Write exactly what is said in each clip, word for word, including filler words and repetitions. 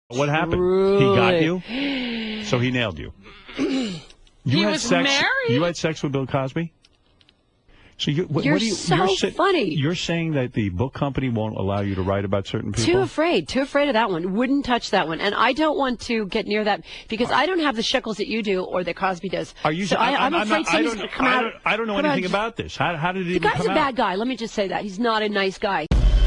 What happened? Truly. He got you? So he nailed you. You he had was sex, married? You had sex with Bill Cosby? So you, what, you're what do you, so you're sa- funny. You're saying that the book company won't allow you to write about certain people? Too afraid. Too afraid of that one. Wouldn't touch that one. And I don't want to get near that because I don't have the shekels that you do or that Cosby does. Are you? So I, I'm, I'm afraid not, somebody's I going don't, to come I out. don't, I don't know come anything out. about this. How, how did it The even guy's come a out? bad guy. Let me just say that. He's not a nice guy.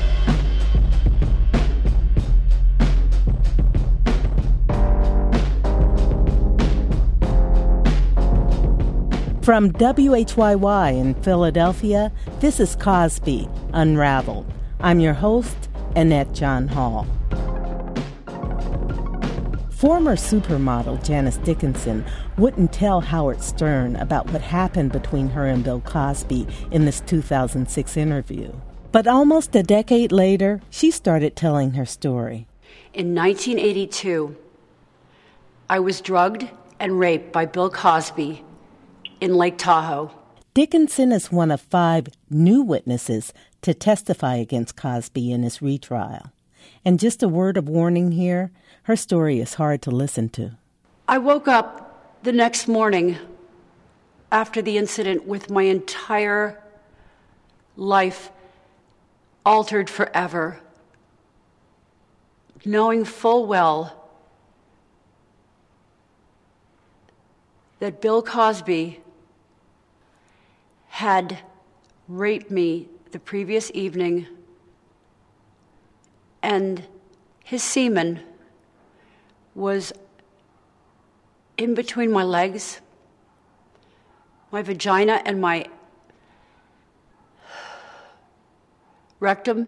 From W H Y Y in Philadelphia, this is Cosby Unraveled. I'm your host, Annette John Hall. Former supermodel Janice Dickinson wouldn't tell Howard Stern about what happened between her and Bill Cosby in this two thousand six interview. But almost a decade later, she started telling her story. In nineteen eighty-two, I was drugged and raped by Bill Cosby in Lake Tahoe. Dickinson is one of five new witnesses to testify against Cosby in his retrial. And just a word of warning here, her story is hard to listen to. I woke up the next morning after the incident with my entire life altered forever, knowing full well that Bill Cosby had raped me the previous evening, and his semen was in between my legs, my vagina, and my rectum.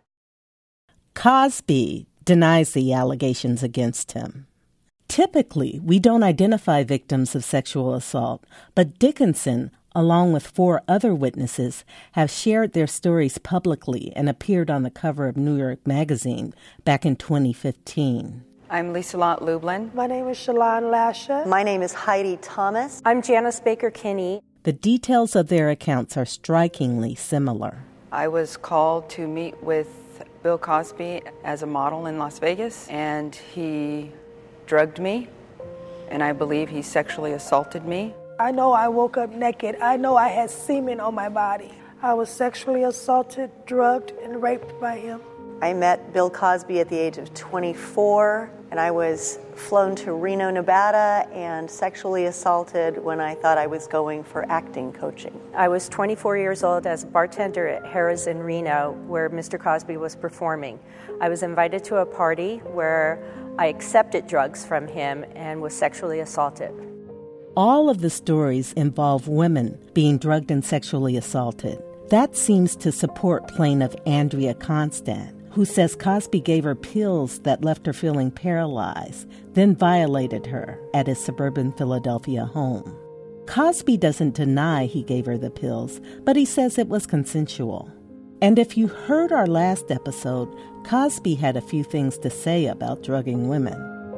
Cosby denies the allegations against him. Typically, we don't identify victims of sexual assault, but Dickinson, along with four other witnesses, have shared their stories publicly and appeared on the cover of New York Magazine back in twenty fifteen. I'm Lisa Lott Lublin. My name is Shalon Lasha. My name is Heidi Thomas. I'm Janice Baker Kinney. The details of their accounts are strikingly similar. I was called to meet with Bill Cosby as a model in Las Vegas, and he drugged me, and I believe he sexually assaulted me. I know I woke up naked. I know I had semen on my body. I was sexually assaulted, drugged, and raped by him. I met Bill Cosby at the age of twenty-four, and I was flown to Reno, Nevada, and sexually assaulted when I thought I was going for acting coaching. I was twenty-four years old as a bartender at Harrah's in Reno, where Mister Cosby was performing. I was invited to a party where I accepted drugs from him and was sexually assaulted. All of the stories involve women being drugged and sexually assaulted. That seems to support plaintiff Andrea Constant, who says Cosby gave her pills that left her feeling paralyzed, then violated her at his suburban Philadelphia home. Cosby doesn't deny he gave her the pills, but he says it was consensual. And if you heard our last episode, Cosby had a few things to say about drugging women.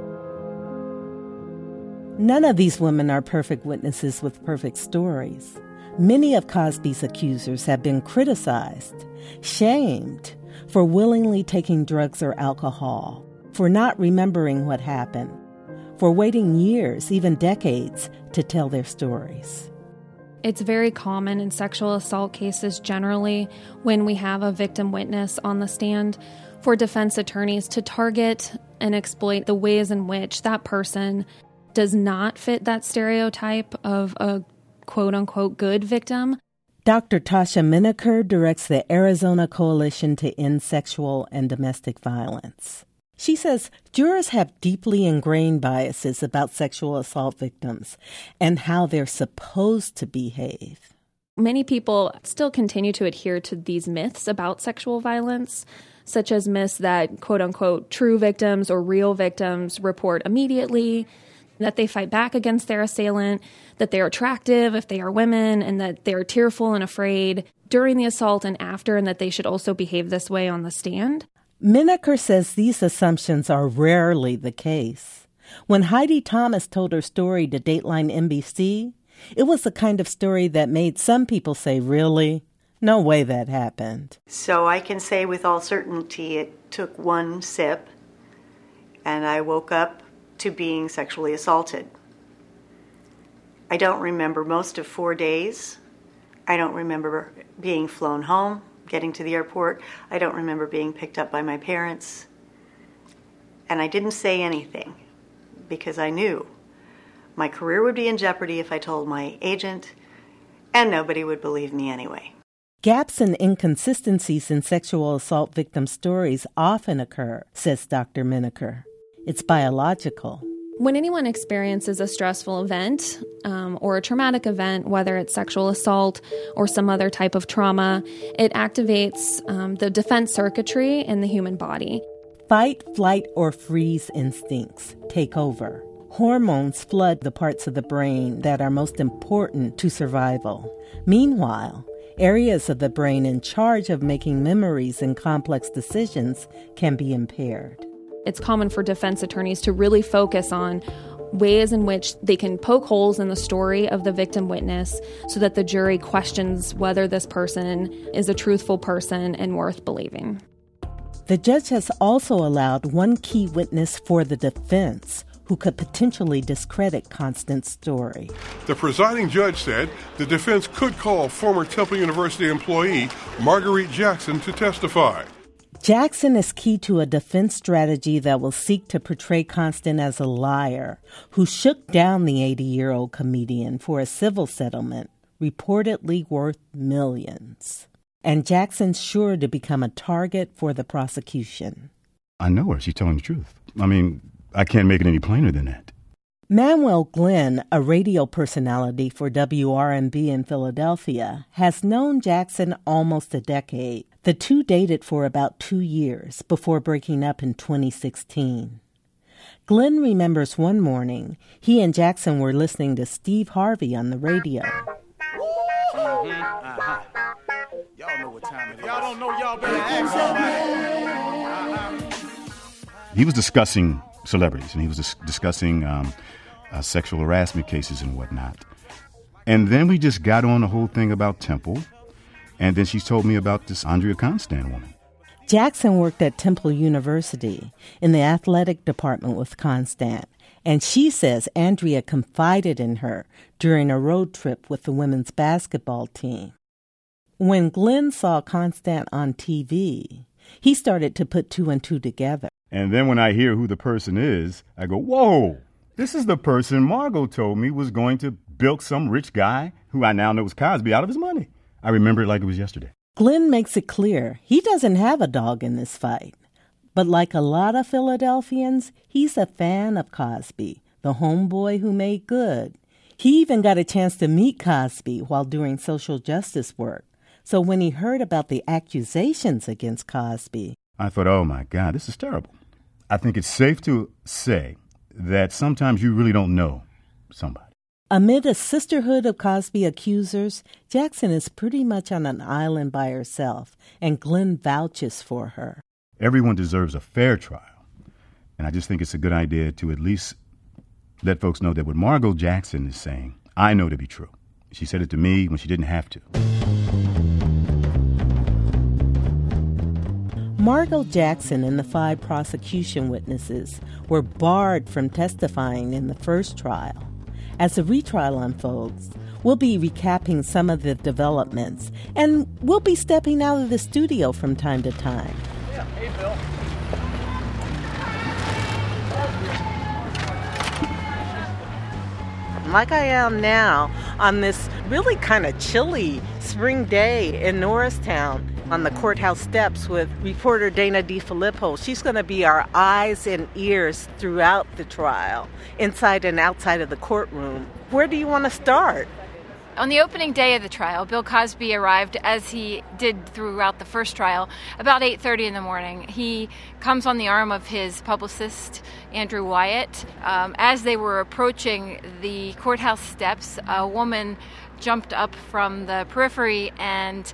None of these women are perfect witnesses with perfect stories. Many of Cosby's accusers have been criticized, shamed, for willingly taking drugs or alcohol, for not remembering what happened, for waiting years, even decades, to tell their stories. It's very common in sexual assault cases generally when we have a victim witness on the stand for defense attorneys to target and exploit the ways in which that person does not fit that stereotype of a quote-unquote good victim. Doctor Tasha Minaker directs the Arizona Coalition to End Sexual and Domestic Violence. She says jurors have deeply ingrained biases about sexual assault victims and how they're supposed to behave. Many people still continue to adhere to these myths about sexual violence, such as myths that quote-unquote true victims or real victims report immediately, that they fight back against their assailant, that they're attractive if they are women, and that they're tearful and afraid during the assault and after, and that they should also behave this way on the stand. Minaker says these assumptions are rarely the case. When Heidi Thomas told her story to Dateline N B C, it was the kind of story that made some people say, really? No way that happened. So I can say with all certainty it took one sip, and I woke up to being sexually assaulted. I don't remember most of four days. I don't remember being flown home, getting to the airport. I don't remember being picked up by my parents. And I didn't say anything because I knew my career would be in jeopardy if I told my agent, and nobody would believe me anyway. Gaps and inconsistencies in sexual assault victim stories often occur, says Doctor Minaker. It's biological. When anyone experiences a stressful event um, or a traumatic event, whether it's sexual assault or some other type of trauma, it activates um, the defense circuitry in the human body. Fight, flight, or freeze instincts take over. Hormones flood the parts of the brain that are most important to survival. Meanwhile, areas of the brain in charge of making memories and complex decisions can be impaired. It's common for defense attorneys to really focus on ways in which they can poke holes in the story of the victim witness so that the jury questions whether this person is a truthful person and worth believing. The judge has also allowed one key witness for the defense who could potentially discredit Constant's story. The presiding judge said the defense could call former Temple University employee Marguerite Jackson to testify. Jackson is key to a defense strategy that will seek to portray Constant as a liar who shook down the eighty-year-old comedian for a civil settlement reportedly worth millions. And Jackson's sure to become a target for the prosecution. I know her. She's telling the truth. I mean, I can't make it any plainer than that. Manuel Glenn, a radio personality for W R M B in Philadelphia, has known Jackson almost a decade. The two dated for about two years before breaking up in twenty sixteen. Glenn remembers one morning he and Jackson were listening to Steve Harvey on the radio. Mm-hmm. Uh-huh. Y'all know what time it is. Y'all don't know, y'all better ask somebody. Uh-huh. He was discussing celebrities, and he was dis- discussing um, uh, sexual harassment cases and whatnot. And then we just got on the whole thing about Temple, and then she told me about this Andrea Constand woman. Jackson worked at Temple University in the athletic department with Constand, and she says Andrea confided in her during a road trip with the women's basketball team. When Glenn saw Constant on T V, he started to put two and two together. And then when I hear who the person is, I go, whoa, this is the person Margot told me was going to bilk some rich guy who I now know was Cosby out of his money. I remember it like it was yesterday. Glenn makes it clear he doesn't have a dog in this fight. But like a lot of Philadelphians, he's a fan of Cosby, the homeboy who made good. He even got a chance to meet Cosby while doing social justice work. So when he heard about the accusations against Cosby, I thought, oh my God, this is terrible. I think it's safe to say that sometimes you really don't know somebody. Amid a sisterhood of Cosby accusers, Jackson is pretty much on an island by herself, and Glenn vouches for her. Everyone deserves a fair trial, and I just think it's a good idea to at least let folks know that what Margot Jackson is saying, I know to be true. She said it to me when she didn't have to. Margot Jackson and the five prosecution witnesses were barred from testifying in the first trial. As the retrial unfolds, we'll be recapping some of the developments, and we'll be stepping out of the studio from time to time. Yeah, hey, Bill. Like I am now on this really kind of chilly spring day in Norristown on the courthouse steps with reporter Dana DeFilippo. She's going to be our eyes and ears throughout the trial, inside and outside of the courtroom. Where do you want to start? On the opening day of the trial, Bill Cosby arrived, as he did throughout the first trial, about eight thirty in the morning. He comes on the arm of his publicist, Andrew Wyatt. Um, as they were approaching the courthouse steps, a woman jumped up from the periphery and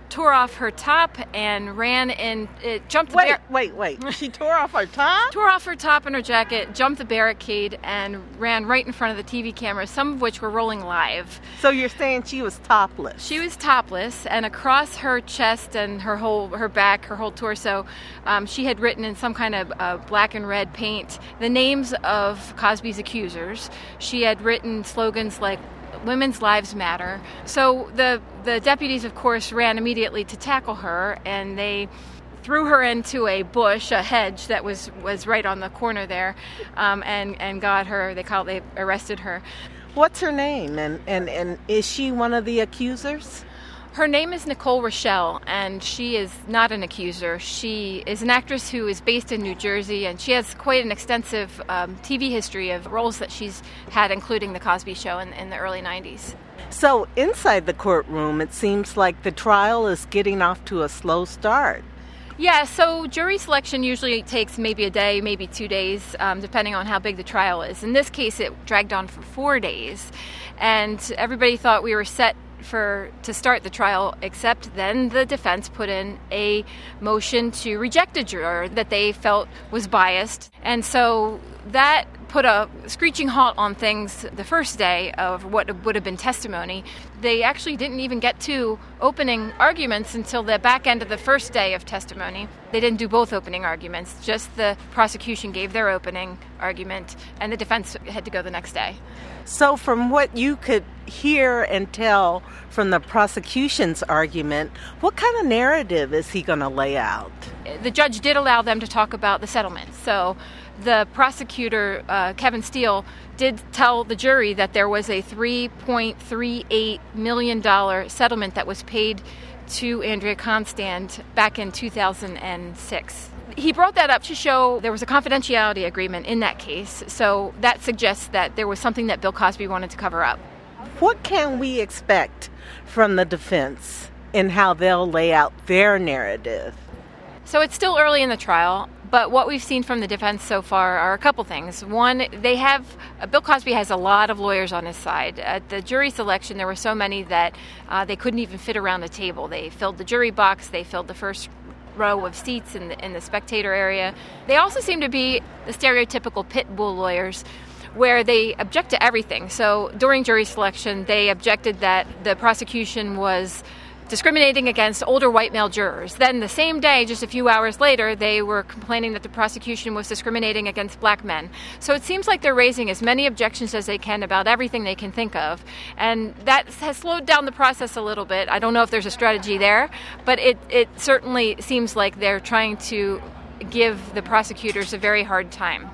tore off her top and ran and it jumped the Wait, bar- wait, wait. She tore off her top? Tore off her top and her jacket, jumped the barricade, and ran right in front of the T V cameras, some of which were rolling live. So you're saying she was topless? She was topless, and across her chest and her whole, her back, her whole torso, um, she had written in some kind of uh, black and red paint the names of Cosby's accusers. She had written slogans like "Women's Lives Matter." So the the deputies, of course, ran immediately to tackle her, and they threw her into a bush, a hedge that was, was right on the corner there, um, and and got her. They called, they arrested her. What's her name, and, and, and is she one of the accusers? Her name is Nicole Rochelle, and she is not an accuser. She is an actress who is based in New Jersey, and she has quite an extensive um, T V history of roles that she's had, including The Cosby Show in, in the early nineties. So inside the courtroom, it seems like the trial is getting off to a slow start. Yeah, so jury selection usually takes maybe a day, maybe two days, um, depending on how big the trial is. In this case, it dragged on for four days, and everybody thought we were set for to start the trial, except then the defense put in a motion to reject a juror that they felt was biased. And so that put a screeching halt on things the first day of what would have been testimony. They actually didn't even get to opening arguments until the back end of the first day of testimony. They didn't do both opening arguments. Just the prosecution gave their opening argument, and the defense had to go the next day. So from what you could hear and tell from the prosecution's argument, what kind of narrative is he going to lay out? The judge did allow them to talk about the settlement. So the prosecutor, uh, Kevin Steele, did tell the jury that there was a three point three eight million dollars settlement that was paid to Andrea Constand back in two thousand six. He brought that up to show there was a confidentiality agreement in that case, so that suggests that there was something that Bill Cosby wanted to cover up. What can we expect from the defense in how they'll lay out their narrative? So it's still early in the trial, but what we've seen from the defense so far are a couple things. One, they have, uh, Bill Cosby has a lot of lawyers on his side. At the jury selection, there were so many that uh, they couldn't even fit around the table. They filled the jury box, they filled the first row of seats in the, in the spectator area. They also seem to be the stereotypical pit bull lawyers, where they object to everything. So during jury selection, they objected that the prosecution was discriminating against older white male jurors. Then the same day, just a few hours later, they were complaining that the prosecution was discriminating against black men. So it seems like they're raising as many objections as they can about everything they can think of. And that has slowed down the process a little bit. I don't know if there's a strategy there, but it, it certainly seems like they're trying to give the prosecutors a very hard time.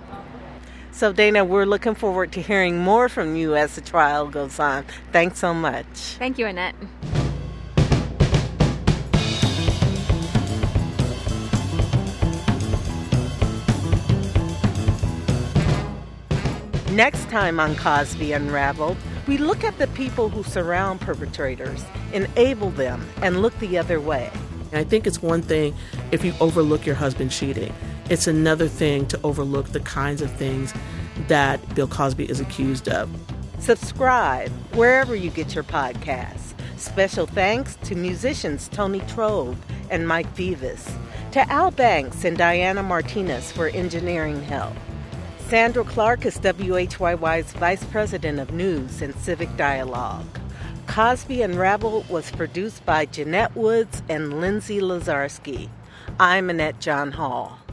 So, Dana, we're looking forward to hearing more from you as the trial goes on. Thanks so much. Thank you, Annette. Next time on Cosby Unraveled, we look at the people who surround perpetrators, enable them, and look the other way. I think it's one thing if you overlook your husband cheating. It's another thing to overlook the kinds of things that Bill Cosby is accused of. Subscribe wherever you get your podcasts. Special thanks to musicians Tony Trove and Mike Vivas, to Al Banks and Diana Martinez for engineering help. Sandra Clark is W H Y Y's Vice President of News and Civic Dialogue. Cosby Unraveled was produced by Jeanette Woods and Lindsay Lazarski. I'm Annette John Hall.